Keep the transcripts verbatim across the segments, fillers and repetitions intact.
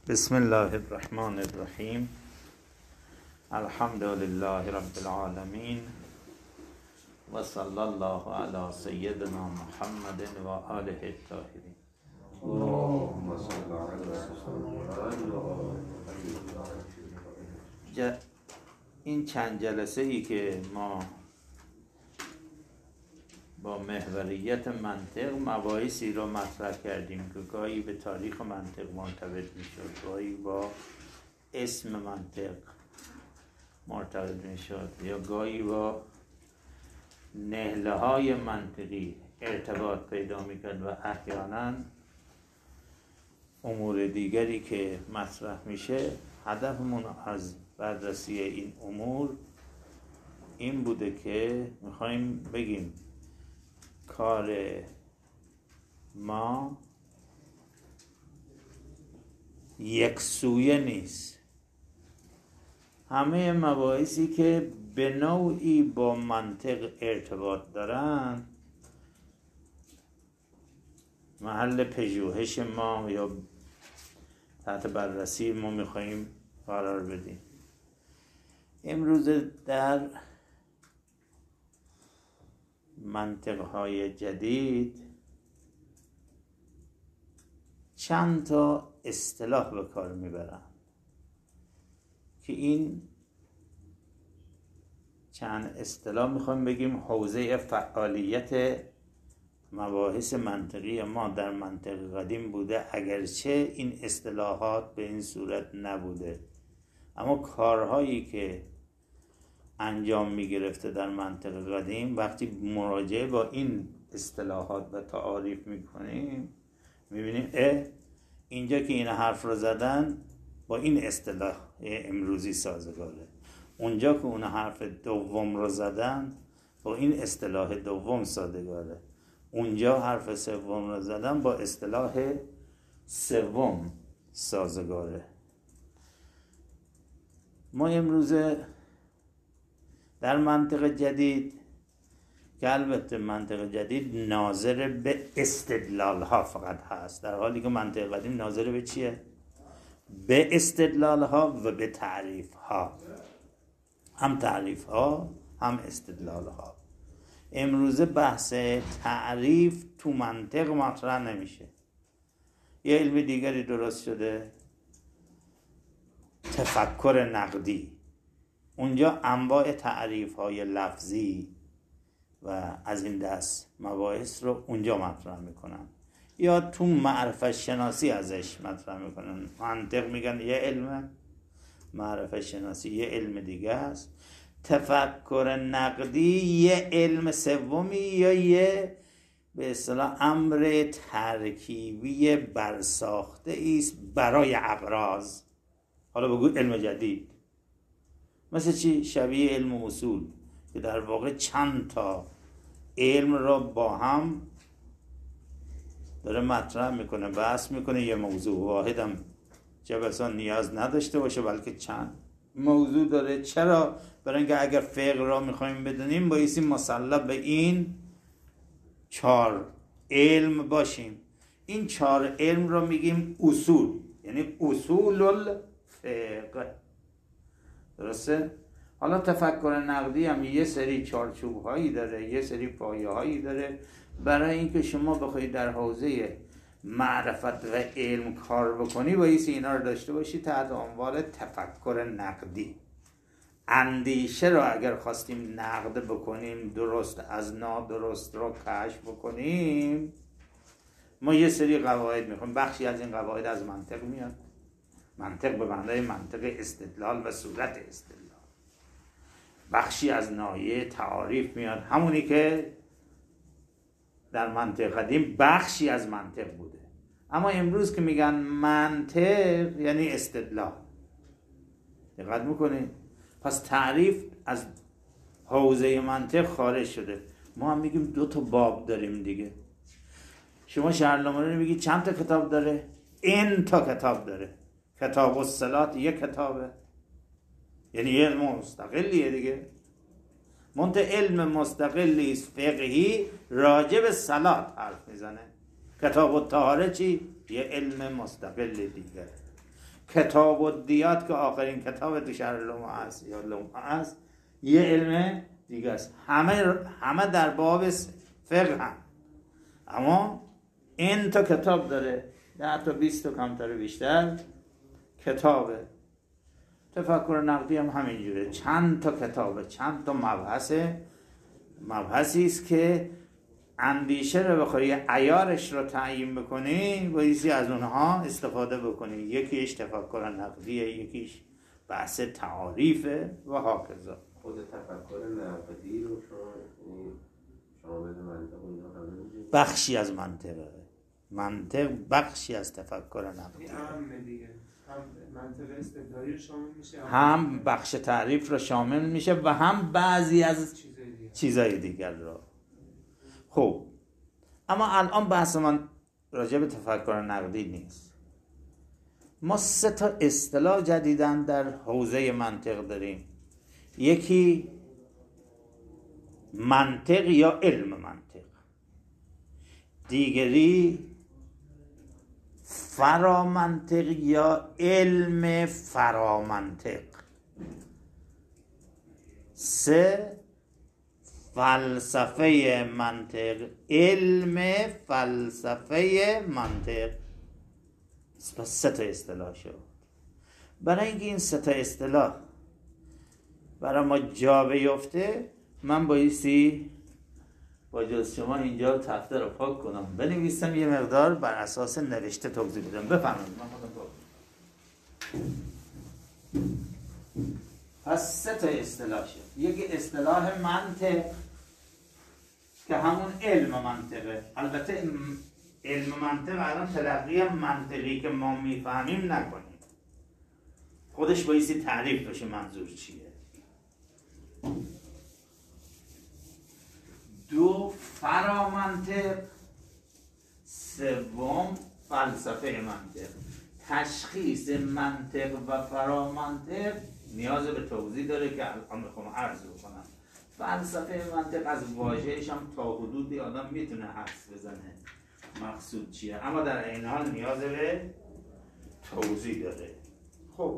بسم الله الرحمن الرحیم. الحمد لله رب العالمین و صلی الله علی سیدنا محمد و آله الطاهرین. اللهم صل علی این چند جلسه ای که ما با محوریت منطق مباحثی رو مطرح کردیم که گاهی به تاریخ منطق مرتبط میشد، گاهی با اسم منطق مرتبط میشد یا گاهی با نهله های منطقی ارتباط پیدا میکرد و احیانا امور دیگری که مطرح میشه. هدفمون از بررسی این امور این بوده که میخوایم بگیم کار ما یک سویه نیست. همه مباحثی که به نوعی با منطق ارتباط دارن محل پژوهش ما یا تحت بررسی ما میخواییم قرار بدیم. امروز در منطقهای جدید چند تا اصطلاح به کار میبرن که این چند اصطلاح میخوایم بگیم حوزه فعالیت مباحث منطقی ما در منطق قدیم بوده، اگرچه این اصطلاحات به این صورت نبوده، اما کارهایی که انجام میگرفته در منطق قدیم وقتی مراجعه با این اصطلاحات و تعاریف میکنیم میبینیم اه اینجا که این حرف رو زدن با این اصطلاح امروزی سازگاره، اونجا که اون حرف دوم رو زدن با این اصطلاح دوم سازگاره، اونجا حرف سوم رو زدن با اصطلاح سوم سازگاره. ما امروزه در منطق جدید که البته منطق جدید ناظر به استدلال ها فقط هست، در حالی که منطق قدیم ناظر به چیه؟ به استدلال ها و به تعریف ها، هم تعریف ها هم استدلال ها. امروزه بحث تعریف تو منطق مطرح نمیشه. یه علم دیگری درست شده، تفکر نقدی. اونجا انواع تعریف های لفظی و از این دست مباحث رو اونجا مطرح میکنن، یا تو معرفت شناسی ازش مطرح میکنن. منطق میگن یه علمه، معرفت شناسی یه علم دیگه است، تفکر نقدی یه علم سومی یا یه به اصطلاح امر ترکیبی برساخته است برای اغراض. حالا بگو علم جدید، مثل چی؟ شبیه علم اصول که در واقع چند تا علم را با هم داره مطرح میکنه، بحث میکنه. یه موضوع واحد هم چه بسا نیاز نداشته باشه بلکه چند موضوع داره. چرا؟ برای اینکه اگر فقه را میخوایم بدونیم بایستی مسلح به این چهار علم باشیم. این چهار علم را میگیم اصول، یعنی اصول الفقه. درسته؟ حالا تفکر نقدی هم یه سری چارچوب هایی داره، یه سری پایه هایی داره برای اینکه شما بخواید در حوزه معرفت و علم کار بکنی بایستی اینا رو داشته باشی تحت عنوان تفکر نقدی. اندیشه رو اگر خواستیم نقد بکنیم، درست از نادرست رو کشف بکنیم، ما یه سری قواعد میخوایم. بخشی از این قواعد از منطق میاد، منطق به معنای منطق استدلال و صورت استدلال. بخشی از ناحیه تعاریف میاد، همونی که در منطق قدیم بخشی از منطق بوده. اما امروز که میگن منطق یعنی استدلال. دقت میکنید؟ پس تعریف از حوزه منطق خارج شده. ما هم میگیم دو تا باب داریم دیگه. شما شهرنامه رو میگی چند تا کتاب داره؟ این تا کتاب داره. کتاب الصلات یک کتابه، یعنی یه علم مستقلیه دیگه. منتها علم مستقلی است فقهی راجع به صلات حرف میزنه. کتاب الطهاره چی؟ یه علم مستقل دیگه. کتاب الدیات که آخرین کتاب تو شرح لمعه است یا لمعه است یه علم دیگه است. همه همه در باب فقه هم. اما این تا کتاب داره، ده تا بیست تا کمتر بیشتر کتابه. تفکر نقدی هم همینجوره، چند تا کتابه، چند تا مبحثه، مبحثی است که اندیشه رو بخوری عیارش رو تعیین بکنی بایستی از اونها استفاده بکنی. یکیش تفکر نقدیه، یکیش بحث تعاریفه و هاکذا. خود تفکر نقدی رو شما شامل منطق اینا همه می‌گید؟ بخشی از منطقه، منطق بخشی از تفکر نقدی، هم دیگه هم منطق استدلالی رو شامل میشه، هم بخش تعریف رو شامل میشه و هم بعضی از چیزای دیگه. چیزای دیگر رو. خب اما الان بحث من راجع به تفکر نقدی نیست. ما سه تا اصطلاح جدیدن در حوزه منطق داریم. یکی منطق یا علم منطق، دیگری فرامنطق یا علم فرامنطق، سه فلسفه منطق، علم فلسفه منطق. پس سه تا اصطلاح شد. برای اینکه این سه تا اصطلاح برای ما جا بیفته من بایستی با جز شما اینجا تفته رو پاک کنم، بنویسم، یه مقدار بر اساس نوشته توضیح بدم. بفرمایید. پس سه تا اصطلاح شد. یکی اصطلاح منطق که همون علم منطقه. البته علم منطق الان تلقی منطقی که ما میفهمیم نکنیم، خودش بایستی تعریف بشه منظور چیه. دو فرامنطق، سوم فلسفه منطق. تشخیص منطق و فرامنطق نیاز به توضیح داره که الان میخوام عرض بکنم. فلسفه منطق از واژه‌اش هم تا حدودی آدم میتونه حدس بزنه مقصود چیه، اما در این حال نیاز به توضیح داره. خب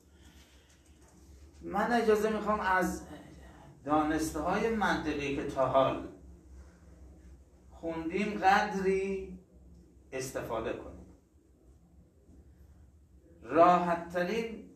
من اجازه میخوام از دانسته های منطقی که تا حال خوندیم قدری استفاده کنیم. راحت ترین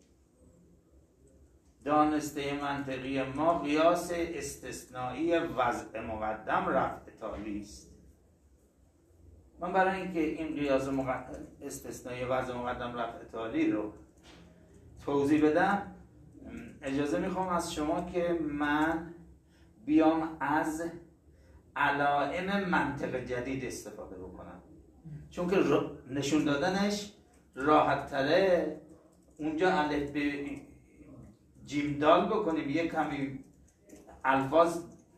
دانسته منطقی ما قیاس استثنایی وضع مقدم رفع تالی است. من برای اینکه این قیاس مقدم استثنایی وضع مقدم رفع تالی رو توضیح بدم اجازه میخوام از شما که من بیام از علائم منطق جدید استفاده بکنم، چون که نشون دادنش راحت تره. اونجا الف به جیم دال بکنیم یه کمی الفاظ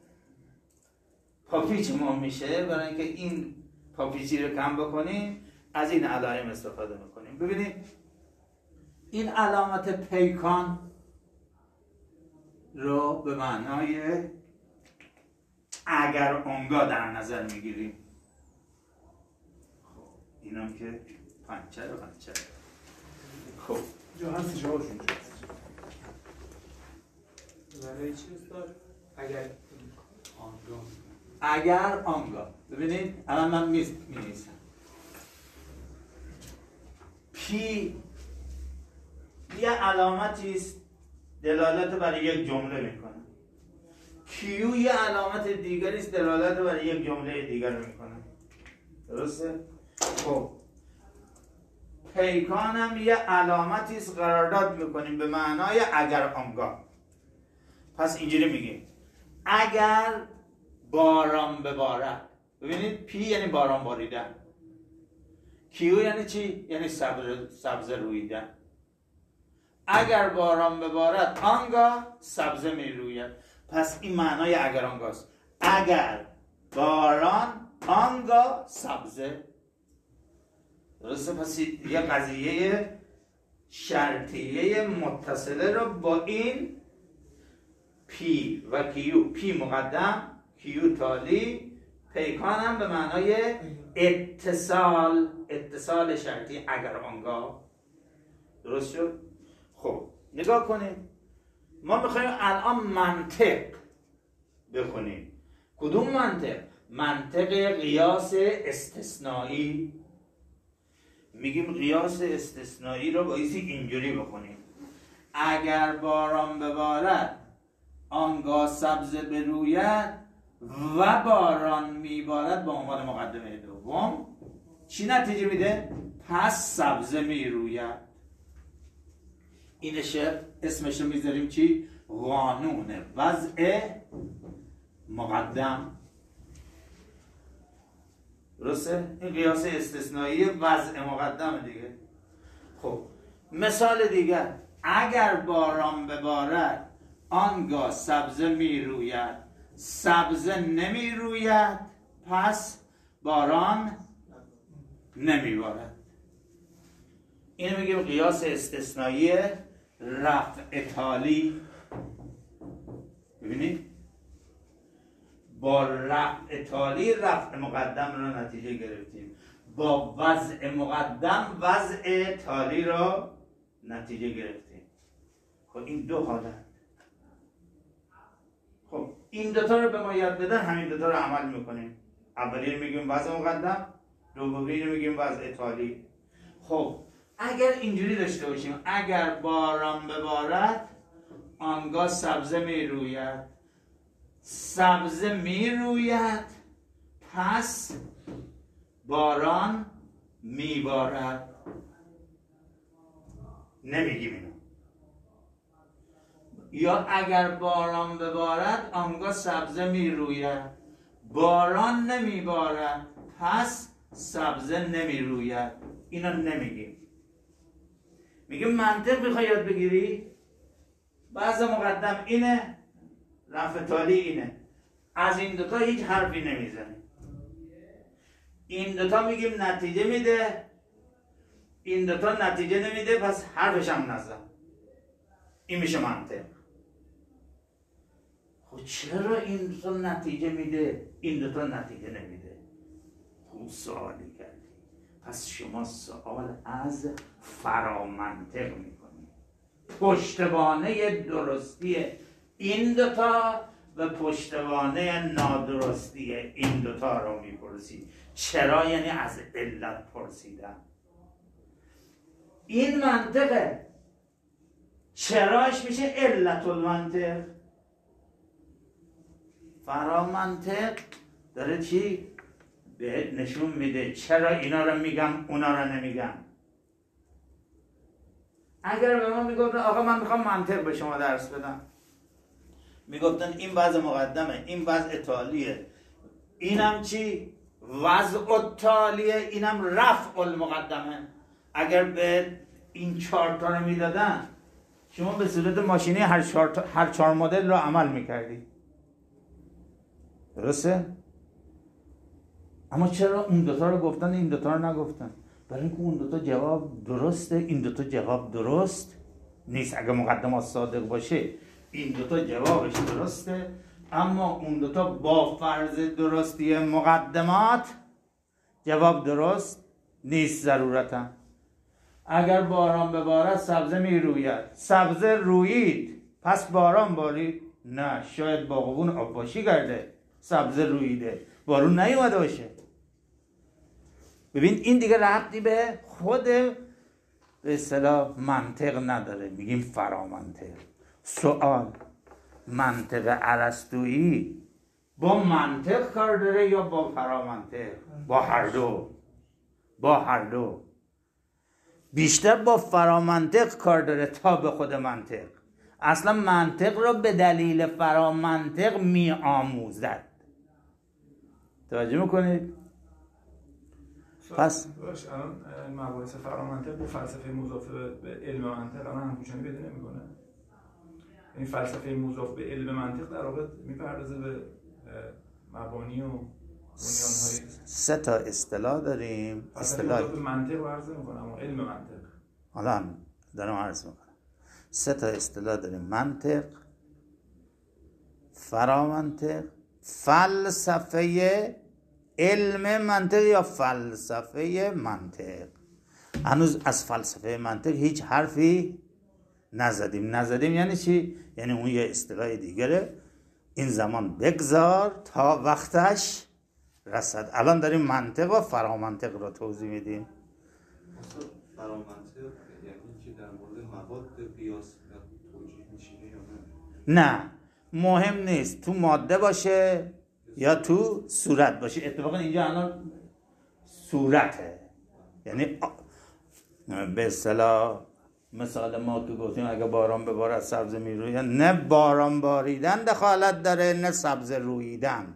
پاپیچ ما میشه. برای اینکه این پاپیچی رو کم بکنیم از این علائم استفاده میکنیم. ببینید این علامت پیکان رو به معنای اگر آنگاه در نظر میگیریم. خب اینم که پنچر و پنچر. خب جا هستی جاهاش اونجا برای چی استاد؟ اگر آنگاه اگر آنگاه ببینید الان من می نویسم پی یه علامتی است دلالت برای یک جمله میکنه، کیو یه علامت دیگری است دلالت برای یک جمله دیگر میکنه. درسته؟ خب پیکان هم یه علامتی است قرارداد میکنیم به معنای اگر آنگاه. پس اینجوری میگیم اگر باران ببارد. ببینید پی یعنی باران باریدن، کیو یعنی چی؟ یعنی سبز سبز رویدن. اگر باران ببارد آنگاه سبزه می روید. پس این معنای اگر آنگاه است. اگر باران آنگاه سبزه. درسته؟ پس یه قضیه شرطیه متصله رو با این پی و کیو، پی مقدم کیو تالی، پیکان هم به معنای اتصال، اتصال شرطی اگر آنگاه. درست شد؟ خب نگاه کنیم، ما میخوایم الان منطق بخونیم. کدوم منطق؟ منطق قیاس استثنایی. میگیم قیاس استثنایی رو بایستی اینجوری بخونیم: اگر باران ببارد آنگاه سبزه بروید و باران میبارد به عنوان مقدمه دوم چی نتیجه میده؟ پس سبزه میروید. اینش اسمش رو میذاریم چی؟ قانون وضع مقدم. درسته؟ این قیاس استثنایی وضع مقدم دیگه. خب مثال دیگر: اگر باران ببارد آنگاه سبزه میروید، سبزه نمیروید پس باران نمیبارد. اینو میگیم قیاس استثنایی رفع تالی. ببینید با رفع تالی رفع مقدم رو نتیجه گرفتیم، با وضع مقدم وضع تالی رو نتیجه گرفتیم. خب این دو حالت. خب این دوتا رو به ما یاد بدن، همین دوتا رو عمل میکنیم. اولی رو میگیم وضع مقدم، دومی رو میگیم وضع تالی. خب اگر اینجوری داشته باشیم: اگر باران ببارد آنگاه سبزه میروید، سبزه میروید پس باران میبارد. نمیگیم اینو. یا اگر باران ببارد آنگاه سبزه میروید، باران نمیبارد پس سبزه نمیروید. اینا نمیگیم. میگیم منطق میخوای یاد بگیری؟ بعض مقدم اینه، رفع تالی اینه. از این دوتا هیچ حرفی نمیزنی. این دوتا میگیم نتیجه میده، این دوتا نتیجه نمیده پس حرفش هم نزن. این میشه منطق. خب چرا این دوتا نتیجه میده این دوتا نتیجه نمیده؟ خوب سوالی کردی. پس شما سوال از فرامنطق میکنی. پشتوانه درستی این دوتا و پشتوانه نادرستی این دوتا رو میپرسی. چرا؟ یعنی از علت پرسیدن. این منطقه، چراش میشه علت المنطق. فرامنطق داره چی؟ بهت نشون میده چرا اینا رو میگم اونا رو نمیگم. اگر به ما میگفتن آقا من میخوام منطق به شما درس بدم، میگفتن این وضع مقدمه، این وضع تالیه، اینم چی؟ وضع تالیه، اینم رفع المقدمه. اگر به این چهار تا رو میدادن شما به صورت ماشینی هر چهار هر چهار مدل رو عمل میکردی. درسته؟ اما چرا اون دوتا رو گفتن این دوتا رو نگفتن؟ برای اینکه اون دوتا جواب درسته، این دوتا جواب درست نیست. اگه مقدمات صادق باشه این دوتا جوابش درسته، اما اون دوتا با فرض درستی مقدمات جواب درست نیست ضرورتا. اگر باران ببارد سبزه میروید، سبزه رویید پس باران بارید؟ نه، شاید باغبون آبپاشی کرده سبزه رویده، بارون نیومده باشه. ببین این دیگه ربطی به خود به اصطلاح منطق نداره، میگیم فرامنطق. سوال: منطق ارسطویی با منطق کار داره یا با فرامنطق؟ با هر دو. با هر دو. بیشتر با فرامنطق کار داره تا به خود منطق. اصلا منطق رو به دلیل فرامنطق می آموزد. توجه میکنید؟ پس باش الان مباحث فرامنطق و فلسفه مضاف به علم منطق الان همپوشانی پیدا نمیکنه. این فلسفه مضاف به علم منطق در واقع میپردازه به مبانی و بنیان‌های سه تا اصطلاح داریم. اصطلاح مضاف به منطق رو عرض میکنم اما علم منطق حالا دارم عرض میکنم. سه تا اصطلاح داریم: منطق، فرامنطق، فلسفه علم منطق یا فلسفه منطق. هنوز از فلسفه منطق هیچ حرفی نزدیم. نزدیم یعنی چی؟ یعنی اون یه اصطلاح دیگره، این زمان بگذار تا وقتش رسد. الان داریم منطق و فرامنطق رو توضیح میدیم. فرامنطق یعنی که در مورد مواد قیاس توجیه میشه یا نه؟ نه مهم نیست تو ماده باشه یا تو صورت باشه. اتفاقا اینجا الان صورته، یعنی به اصطلاح مثال ما که گفتیم اگه باران ببارد سبز میروید، نه باران باریدن دخالت داره نه سبز رویدن.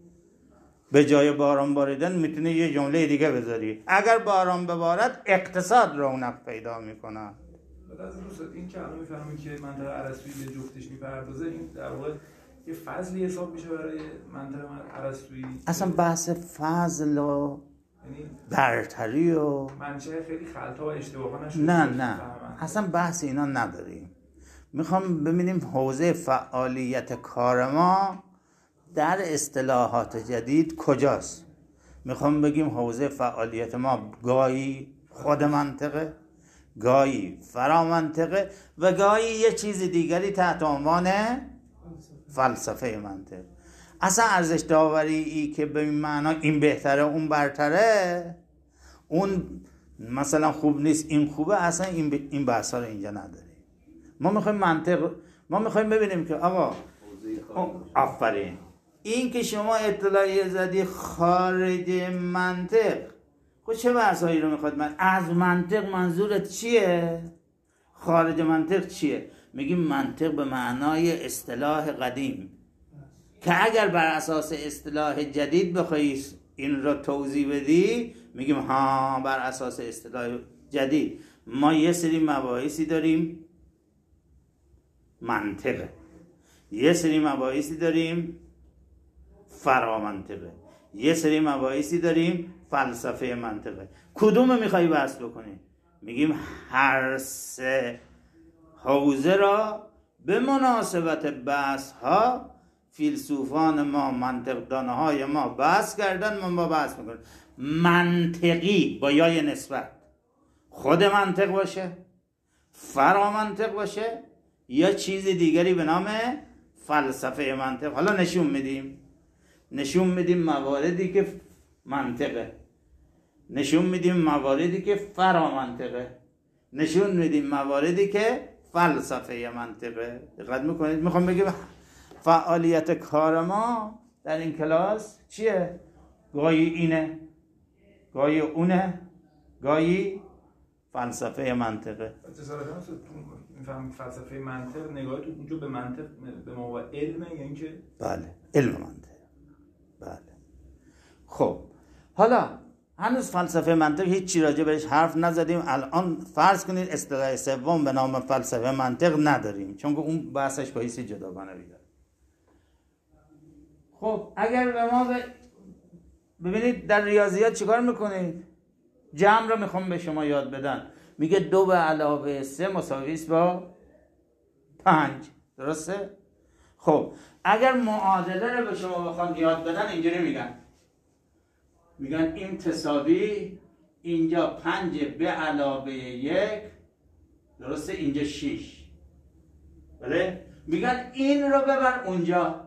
به جای باران باریدن میتونه یه جمله دیگه بذاری، اگر باران ببارد اقتصاد رونق پیدا میکنه. از دوست این که الان میفهمیم که منطق ارسطویی به جفتش میپردازه، این در واقع یه فضلی حساب میشه برای منطق ارسطویی. اصلا بحث فضل و یعنی برتری و منشه خیلی خلطا و اشتباها نشده. نه نه اصلا بحث اینا نداریم. میخوام ببینیم حوزه فعالیت کار ما در اصطلاحات جدید کجاست. میخوام بگیم حوزه فعالیت ما گاهی خود منطقه، گاهی فرامنطقه و گاهی یه چیز دیگری تحت عنوان فلسفه منطق. اصلا ارزش داوری ای که به این معنا این بهتره اون برتره، اون مثلا خوب نیست این خوبه، اصلا این این بحثا رو اینجا نداریم. ما میخوایم منطق، ما میخوایم ببینیم که آقا آفرین این که شما اطلاعیه زدی خارج منطق، خب چه بحثایی رو میخواد؟ من از منطق منظورت چیه؟ خارج منطق چیه؟ میگیم منطق به معنای اصطلاح قدیم که اگر بر اساس اصطلاح جدید بخوای این رو توضیح بدی، میگیم ها بر اساس اصطلاح جدید ما یه سری مباحثی داریم منطقه، یه سری مباحثی داریم فرامنطقه، یه سری مباحثی داریم فلسفه منطقه. کدوم میخوای بحث بکنی؟ میگیم هر سه حوزه را به مناسبت بحث ها فیلسوفان ما، منطقدانه های ما بحث کردن، ما با بحث میکنیم. منطقی با یای نسبت خود منطق باشه، فرامنطق باشه، یا چیز دیگری به نام فلسفه منطق. حالا نشون میدیم نشون میدیم مواردی که منطقه، نشون میدیم مواردی که فرامنطقه، نشون میدیم مواردی که فلسفه منطقه. دقت میکنید؟ میخوام بگم فعالیت کار ما در این کلاس چیه؟ گاهی اینه، گاهی اونه، گاهی فلسفه منطقه. اتصالا تو میفهم فلسفه منطق نگاه تو اونجا به منطق به ما و علمه، یعنی که بله علم منطق. بله خب حالا هنوز فلسفه منطق هیچ چی راجع بهش حرف نزدیم. الان فرض کنید اصطلاح سوم به نام فلسفه منطق نداریم، چون که اون بحثش با حیث جداگانه بیاد. خب اگر به ما ب... ببینید در ریاضیات چیکار میکنید؟ جمع رو میخوام به شما یاد بدن، میگه دو به علاوه سه مساوی است با پنج، درسته؟ خب اگر معادله رو به شما بخوام یاد بدن اینجوری میگن، میگن این تساوی اینجا پنج به علاوه یک، درسته؟ اینجا شیش، بله؟ میگن این رو ببر اونجا،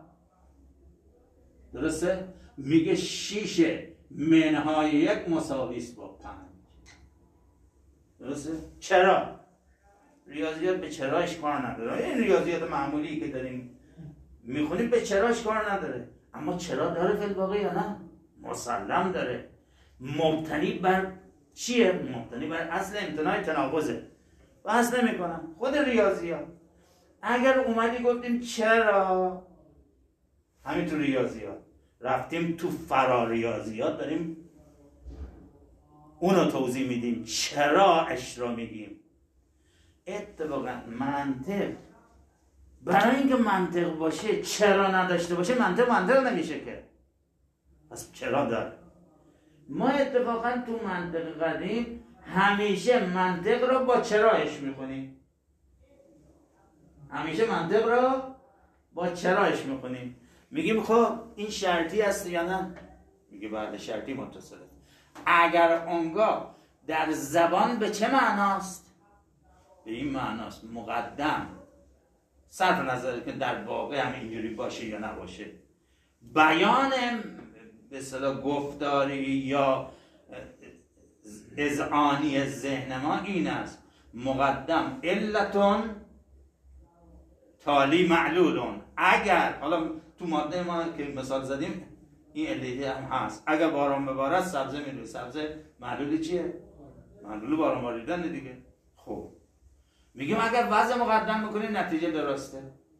درسته؟ میگه شیش منهای یک مساوی است با پنج، درسته؟ چرا؟ ریاضیات به چراش کار نداره. این ریاضیات معمولی که داریم میخونیم به چراش کار نداره، اما چرا داره فی الواقع یا نه؟ مسلم داره. مبتنی بر چیه؟ مبتنی بر اصل امتناع تناقضه. بحث نمی کنم خود ریاضیات. اگر اومدی گفتیم چرا، همین تو ریاضیات رفتیم تو فرا ریاضیات داریم اونو توضیح میدیم، چرا اش رو میگیم. اتفاقا منطق برای اینکه منطق باشه چرا نداشته باشه منطق منطق نمیشه که، پس چرا داره. ما اتفاقا تو منطق قدیم همیشه منطق رو با چراش میخونیم، همیشه منطق رو با چراش میخونیم. میگیم خب این شرطی است یا نه؟ میگه بعد شرطی متصله. اگر اونگاه در زبان به چه معناست؟ به این معناست مقدم، صرف نظر که در واقع هم اینجوری باشه یا نباشه. بیان به اصطلاح گفتاری یا اذعانی ذهن ما این است: مقدم علتون تالی معلولون. اگر حالا تو ماده ما که مثال زدیم این علتی هم هست، اگر باران ببارد سبزه میروید. سبزه معلول چیه؟ معلول باران باریدن دیگه. خب میگیم اگر وضع مقدم بکنی نتیجه درسته،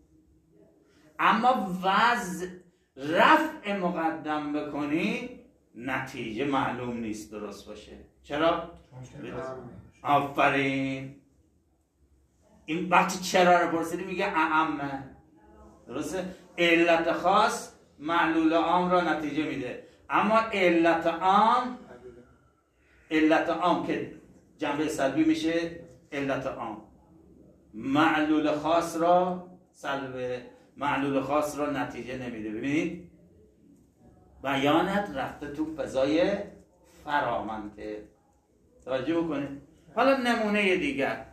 اما وضع رفع مقدم بکنی نتیجه معلوم نیست درست باشه. چرا؟ آفرین. این وقتی چرا رو پرسیدی میگه اعمه، درسته؟ علت خاص معلول عام را نتیجه میده، اما علت عام علت عام که جنبه سلبی میشه علت عام، معلول خاص را سلب معلول خاص را نتیجه نمیده. ببینید بیانت رفته تو فضای فرامنده. توجه بکنید. حالا نمونه دیگر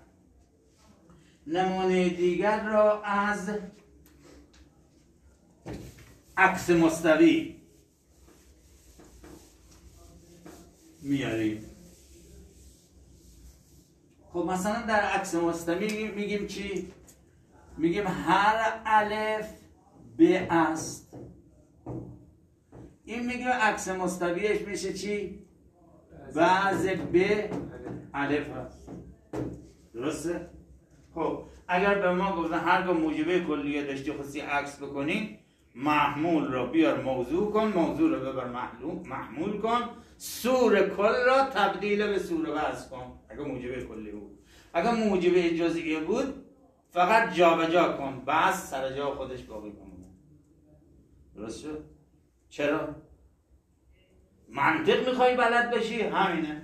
نمونه دیگر را از عکس مستوی میاریم. خب مثلا در عکس مستوی میگیم چی؟ میگیم هر الف ب است. این میگه عکس مستویش میشه چی؟ بعض ب الف هست. درسته؟ خب اگر به ما گفتن هرگاه موجبه کلیه داشتی خواستی عکس بکنی، محمول را بیار موضوع کن، موضوع را ببر محمول کن، سور کل را تبدیل به سور وضع کن. اگر موجبه کلی بود. اگر موجبه جزئیه بود فقط جابجا کن، بس سر جا خودش باقی بمونه. درست شد؟ چرا؟ منطق میخوای بلد بشی؟ همینه.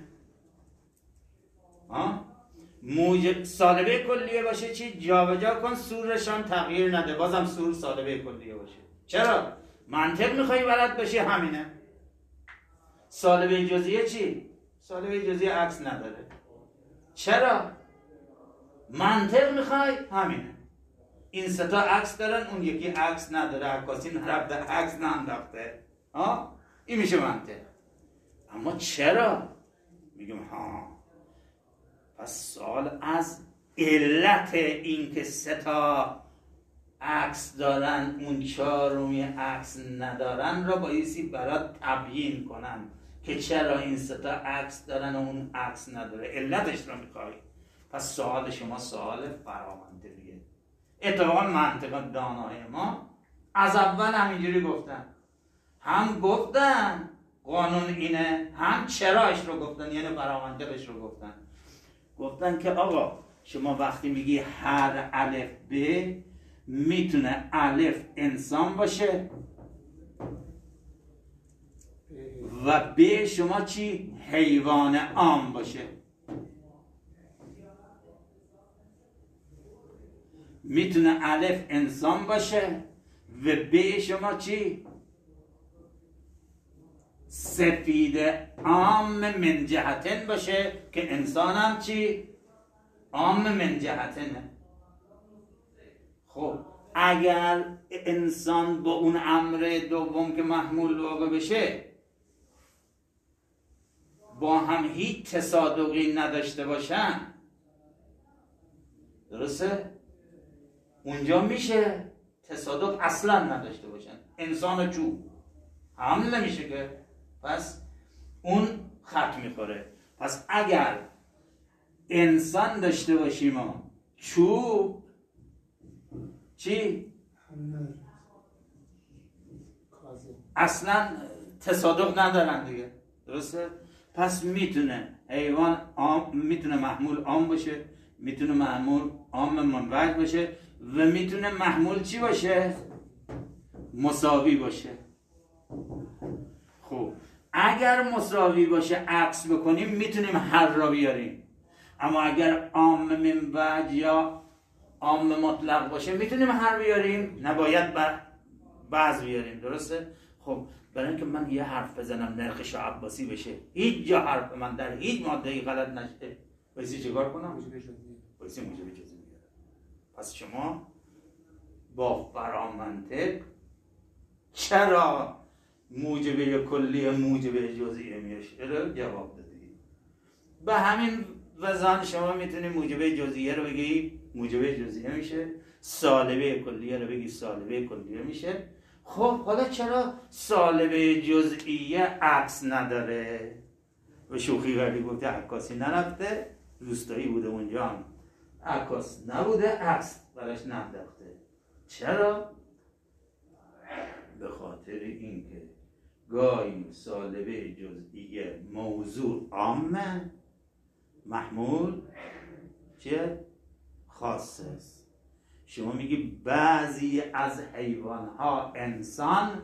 ها؟ موجب سالبه کلیه باشه چی؟ جابجا کن، سورشان تغییر نده، بازم سور سالبه کلیه باشه. چرا؟ منطق میخوای بلد بشی؟ همینه. سالبه جزئیه چی؟ سالبه جزئیه عکس نداره. چرا؟ منطق میخوای؟ همینه. این سه تا عکس دارن، اون یکی عکس نداره، عکاسی نرفته، عکس ننداخته. ها؟ این میشه منطق. اما چرا؟ میگم ها، پس سوال از علت این که سه تا عکس دارن اون چهارمی عکس ندارن را بایستی برات تبیین کنن که چرا این سه تا عکس دارن و اون عکس نداره. علتش رو میخوای. پس سوال شما سوال فرامنطقیه. اتفاقا منطق دانای ما از اول همینجوری گفتن، هم گفتن قانون اینه، هم چراش رو گفتن، یعنی فرامنطقش رو گفتن. گفتن که آقا شما وقتی میگی هر الف ب، میتونه الف انسان باشه و ب شما چی؟ حیوان عام باشه. میتونه الف انسان باشه و ب شما چی؟ سفید عام من جهتن باشه که انسان هم چی؟ عام من جهتنه. خب اگر انسان با اون امر دوم که محمول واقع بشه با هم هیچ تصادقی نداشته باشن، درسته؟ اونجا میشه تصادق اصلا نداشته باشن. انسان و چوب حمل نمیشه که، پس اون خط میخوره. پس اگر انسان داشته باشیم و چوب چی؟ اصلا تصادق ندارن دیگه، درسته؟ پس میتونه حیوان عام، میتونه محمول عام باشه، میتونه محمول عام منوج باشه و میتونه محمول چی باشه؟ مساوی باشه. خب اگر مساوی باشه عکس بکنیم میتونیم هر را بیاریم، اما اگر عام منوج یا عام مطلق باشه میتونیم هر بیاریم، نباید بعض بیاریم. درسته؟ خب خب برای اینکه من یه حرف بزنم نرخ شاه عباسی بشه، هیچ جا حرف من در هیچ ماده‌ای غلط نشه، بایستی چیکار کنم؟ بایستی موجب جزئی بیارم. پس شما با فرامنطق چرا موجب کلی موجب جزئی میشه رو جواب دادی. به همین وزن شما میتونی موجب جزئیه رو بگی موجب جزئیه میشه، سالبه کلیه رو بگی سالبه کلیه میشه. خب حالا چرا سالبه جزئیه عکس نداره؟ و شوخی کردی گفته عکاسی نرفته، روستایی بوده اونجا هم عکاس نبوده، عکس براش ننداخته. چرا؟ به خاطر اینکه گاهی سالبه جزئیه موضوع عامه، محمول چیه؟ خاصه. شما میگی بعضی از حیوانها انسان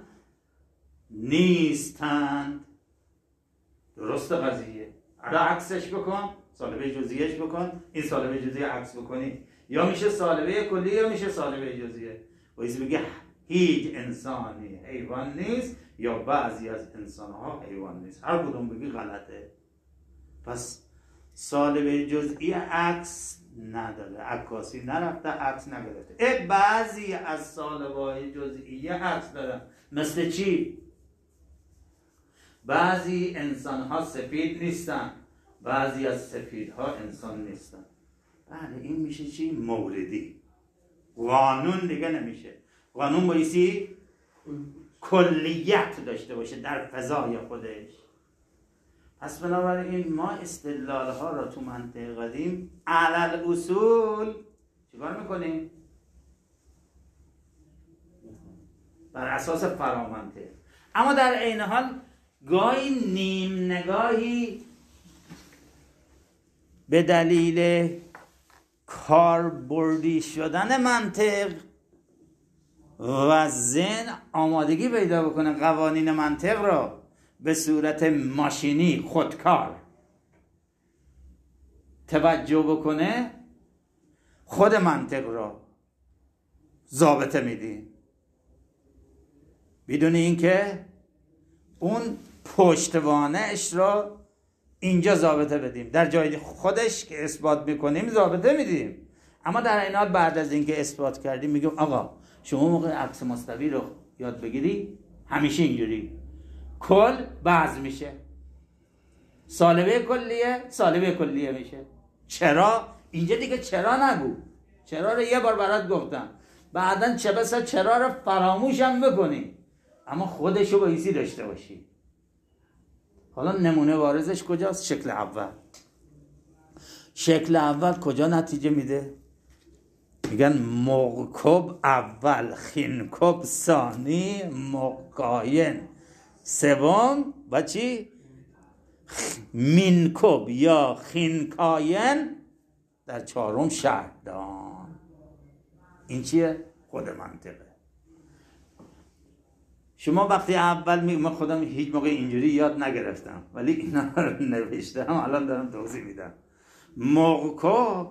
نیستند، درست قضیه. حالا عکسش بکن، سالبه جزئیهش بکن، این سالبه جزئیه عکس بکنی، یا میشه سالبه کلی یا میشه سالبه جزئیه. وایسی بگی هیچ انسانی حیوان نیست یا بعضی از انسانها حیوان نیست، هر کدوم بگی غلطه. پس سالبه جزئی عکس نداره، عکاسی نرفته، عکس نگرفته. ای بعضی از سالبه‌های جزئی عکس دارن. مثل چی؟ بعضی انسان ها سفید نیستن، بعضی از سفیدها انسان نیستن. بله این میشه چی؟ موردی. قانون دیگه نمیشه. قانون بایستی کلیت داشته باشه در فضای خودش. پس بنابراین ما استدلال ها را تو منطق قدیم علل اصول چیکار میکنیم؟ بر اساس فرامنطق. اما در عین حال گاهی نیم نگاهی به دلیل کاربردی شدن منطق و ذهن آمادگی پیدا بکنه قوانین منطق را به صورت ماشینی خودکار توجه بکنه، خود منطق را ضابطه میدیم بدون اینکه اون پشتوانه‌اش را اینجا ضابطه بدیم. در جای خودش که اثبات میکنیم ضابطه میدیم، اما در این حال بعد از اینکه اثبات کردیم میگم آقا شما موقع عکس مستوی رو یاد بگیری همیشه اینجوری کل بعض میشه، سالبه کلیه سالبه کلیه میشه. چرا؟ اینجا دیگه چرا نگو، چرا رو یه بار برات گفتم، بعدن چه بسا چرا رو فراموشم بکنی، اما خودشو بایستی داشته باشی. حالا نمونه بارزش کجاست؟ شکل اول. شکل اول کجا نتیجه میده؟ میگن موقب اول، خینکب ثانی، موقاین سوم و چی؟ مینکب یا خینکاین در چهارم شهدان. این چیه؟ خود منطقه. شما وقتی اول می من خودم هیچ موقع اینجوری یاد نگرفتم ولی اینا رو نوشتم، الان دارم توضیح میدم. موقب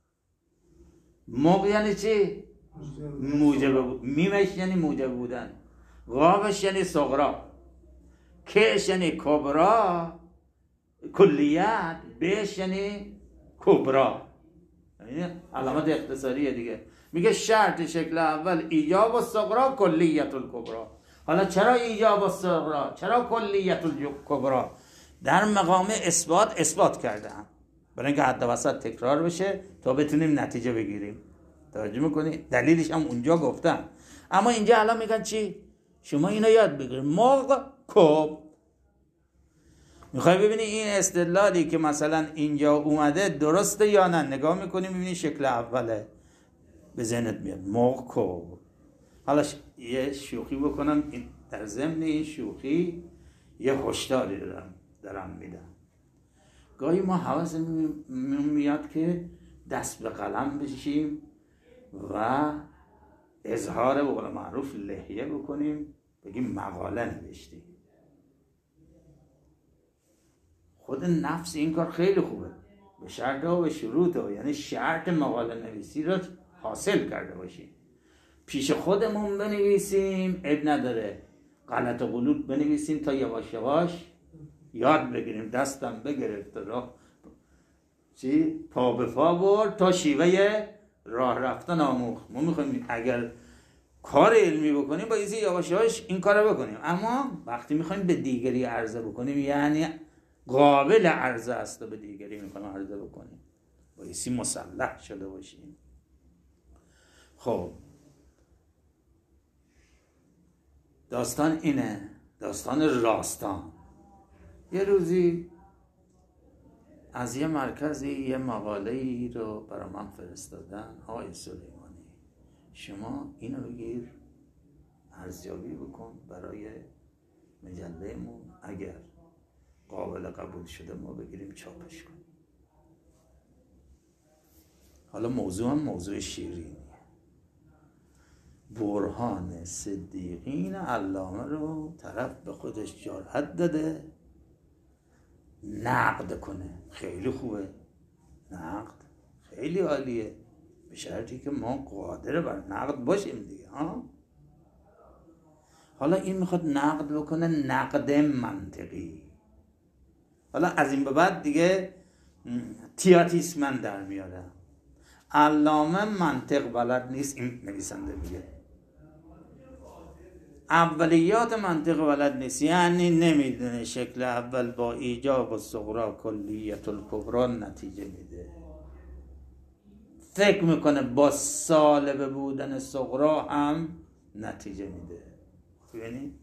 موقع یعنی چی؟ موجب بود. میمش یعنی موجب بودن، قابش یعنی صغرا، کش یعنی کبرا کلیت، بش یعنی کبرا. یعنی علامت اختصاریه دیگه. میگه شرط شکل اول ایجاب الصغرا کلیت الکبرا. حالا چرا ایجاب الصغرا؟ چرا کلیت الکبرا؟ در مقام اثبات اثبات کردم برای اینکه حد وسط تکرار بشه تا بتونیم نتیجه بگیریم. توجه میکنی؟ دلیلش هم اونجا گفتم. اما اینجا الان میگن چی؟ شما اینو یاد بگیر. موقب. میخوای ببینی این استدلالی که مثلا اینجا اومده درسته یا نه؟ نگاه میکنی میبینی شکل اوله به ذهنت میاد موقب. حالا ش... یه شوخی بکنم در ضمن این شوخی یه هشداری دارم دارم میدم. گاهی ما حواسمون میاد که دست به قلم بشیم و اظهار به قول معروف لحیه بکنیم، بگیم مقاله نوشتیم. خود نفس این کار خیلی خوبه به شرط و به شروط و یعنی شرط مقاله نویسی رو حاصل کرده باشیم. پیش خودمون بنویسیم اب نداره، غلط و غلوط بنویسیم تا یواش یواش یاد بگیریم. دستم بگرفت راه چی؟ پا به پا برد تا شیوه راه رفتن آموخت. ما میخوایم اگر کار علمی بکنیم باید یواش یواش این کار رو بکنیم، اما وقتی میخوایم به دیگری عرضه بکنیم یعنی قابل عرضه است و به دیگری میخوایم عرضه بکنیم باید مسلح شده باشیم. خب داستان اینه، داستان راستان. یه روزی از یه مرکزی یه مقاله ای رو برای من فرستادن، آقای سلیمانی شما اینو بگیر ارزیابی بکن برای مجله‌مون، اگر قابل قبول شده ما بگیریم چاپش کنیم. حالا موضوع هم موضوع شیرینیه. برهان صدیقین علامه رو طرف به خودش جرأت داده نقد کنه. خیلی خوبه، نقد خیلی عالیه، به شرطی که ما قادر بر نقد باشیم دیگه ها. حالا این میخواد نقد بکنه، نقد منطقی. حالا از این به بعد دیگه تیاتیسم من در میاره. علامه منطق بلد نیست، این نویسنده میگه اولیات منطق بلد نیست، یعنی نمیدونه شکل اول با ایجاب و صغرا کلیت الکبرا نتیجه میده. فکر میکنه با سالب بودن صغرا هم نتیجه میده. ببینید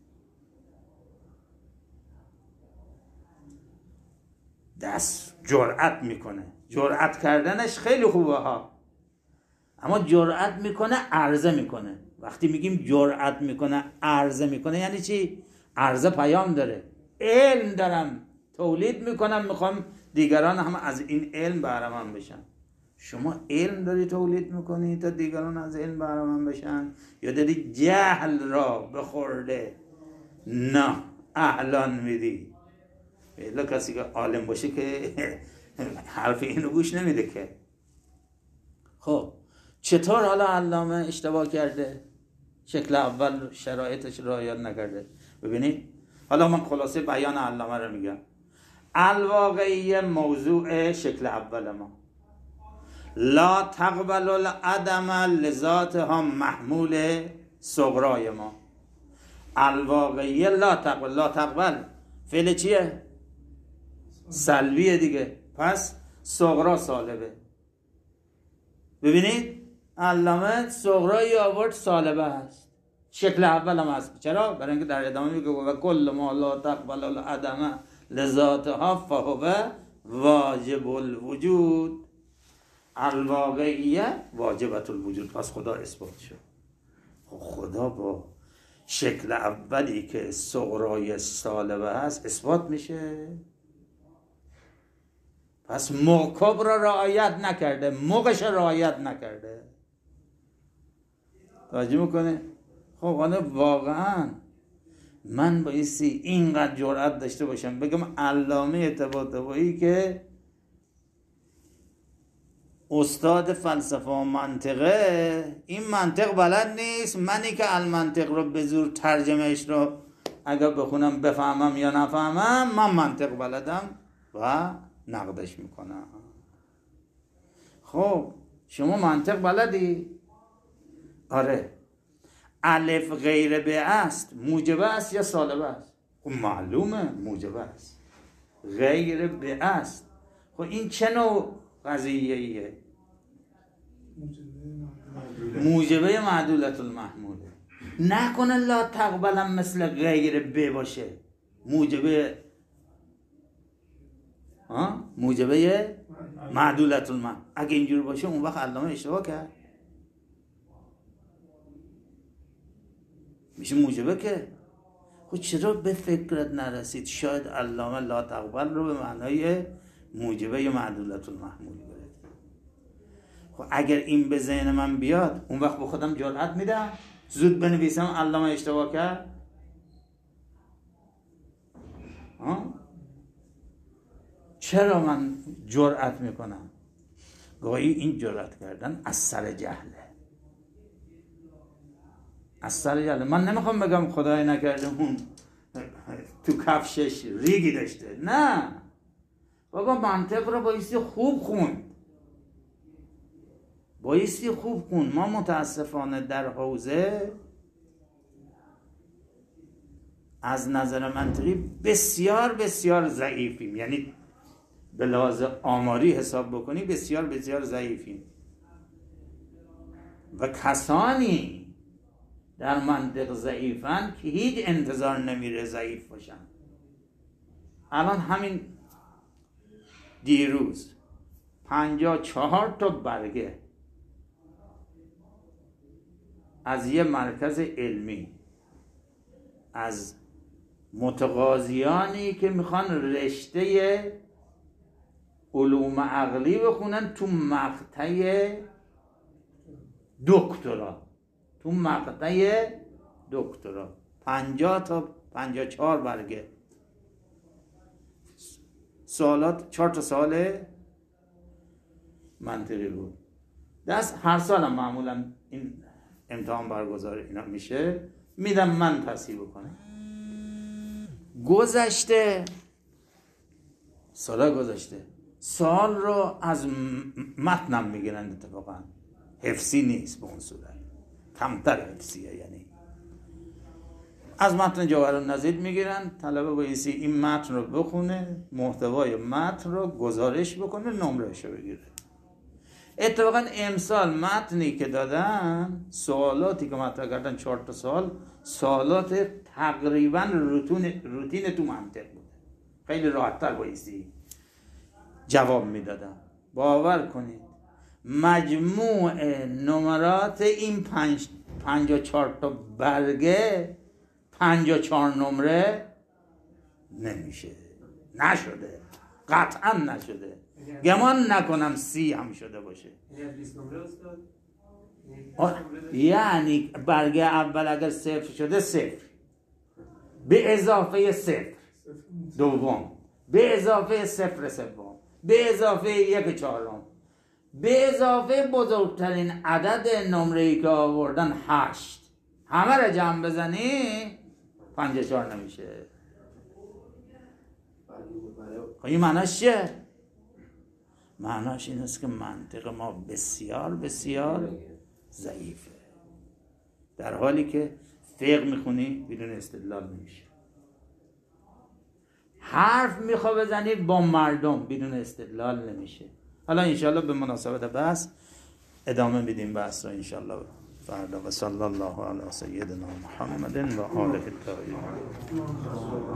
دست جرأت میکنه. جرأت کردنش خیلی خوبه ها، اما جرأت میکنه عرضه میکنه. وقتی میگیم جرأت میکنه عرضه میکنه یعنی چی؟ عرضه پیام داره. علم دارم تولید میکنم، میخوام دیگران هم از این علم بهره مند بشن. شما علم داری تولید میکنی تا دیگران از علم بهره مند بشن، یا داری جهل را به خورده نه اعلان میدی؟ الا کسی که عالم باشه که حرف اینو گوش نمیده که. خب چطور حالا علامه اشتباه کرده؟ شکل اول شرایطش رعایت نکرده. ببینید حالا من خلاصه بیان علامه رو میگم. الواقعی موضوع شکل اول ما لا تقبل العدم لذاتها محمول صغرای ما. الواقعی لا تقبل، لا تقبل فعل چیه؟ سلبیه دیگه، پس صغرا سالبه. ببینید علامه صغرایی آورد سالبه هست، شکل اول هم هست. چرا؟ برای اینکه در ادامه میگه و کل ما لا تقبل العدم لذاتها فهو واجب الوجود. الواقعیه واجبت الوجود، پس خدا اثبات شد. خدا با شکل اولی که صغرای سالبه هست اثبات میشه. پس موکب را رعایت نکرده، موقعش رعایت نکرده. توجه میکنه؟ خب حالا واقعا من بایستی اینقدر جرأت داشته باشم بگم علامه طباطبایی که استاد فلسفه و منطقه این منطق بلد نیست، منی که المنطق رو به زور ترجمهش رو اگر بخونم بفهمم یا نفهمم، من منطق بلدم و نقدش میکنم. خب شما منطق بلدی؟ آره. الف غیر به است موجبه است یا سالبه است؟ خب معلومه موجبه است. غیر به است، خب این چه نوع قضیه ایه؟ موجبه معدولت المحموله. نکنه لا تقبلم مثل غیر به باشه، موجبه ها موجبه معدولت المحموله. اگه اینجور باشه اون وقت علامه اشتباه کرد، میشه موجبه که. خود چرا به فکرت نرسید شاید علامه لا تقبل رو به معنای موجبه یا معدولت المحمول برد؟ خب اگر این به ذهن من بیاد اون وقت به خودم جرأت میدم زود بنویسم علامه اشتباه کرد. ها؟ چرا من جرأت میکنم؟ گاهی این جرأت کردن از سر جهله. از سر جلد. من نمیخوام بگم خدای نکرده اون تو کفشش ریگی داشته، نه بابا منطق رو بایستی خوب خوند، بایستی خوب خوند. ما متاسفانه در حوزه از نظر منطقی بسیار بسیار ضعیفیم، یعنی به لحاظ آماری حساب بکنی بسیار بسیار ضعیفیم و کسانی در منطق ضعیفن که هیچ انتظار نمیره ضعیف باشن. الان همین دیروز پنجاه چهار تا برگه از یه مرکز علمی از متقاضیانی که میخوان رشته علوم عقلی بخونن تو مقطع دکترا، تو مقطع دکترا پنجاه تا پنجاه چهار برگه سوالات، چهار تا سوال منطقی بود. دست هر سال هم معمولا این امتحان برگزار اینا میشه، میدم من تصحیح بکنه. گذشته سالا گذشته سال رو از متنم میگیرن، اتفاقا حفظی نیست به اون صورت، کمتر حفظیه، یعنی از متن جواهرالنظیر میگیرن، طلبه بایستی این متن رو بخونه، محتوای متن رو گزارش بکنه، نمرهش رو بگیره. اتفاقا امسال متنی که دادن، سوالاتی که مطرح کردن، چهار تا سوال، سوالات تقریبا روتین روتین تو منطق بوده، خیلی راحت‌تر بایستی جواب میدادن. باور کنید مجموع نمرات این پنج پنجاه چهار تا برگه پنجاه چهار نمره نمیشه، نشده، قطعا نشده، گمان نکنم سی هم شده باشه. یعنی برگه اول اگر صفر شده صفر، به اضافه صفر دوم، به اضافه صفر سوم، به اضافه یک چهارم، به اضافه بزرگترین عدد نمره‌ای که آوردن هشت، همه را جمع بزنی پنجاه چهار نمیشه. این معناش چیه؟ معناش این است که منطق ما بسیار بسیار ضعیفه، در حالی که فقه میخونی بدون استدلال نمیشه، حرف میخواه بزنی با مردم بدون استدلال نمیشه. حالا انشاءالله به مناسبت بحث ادامه بدیم بحث رو انشاءالله فردا. و صلی الله علی سیدنا محمد و آله الطاهرین.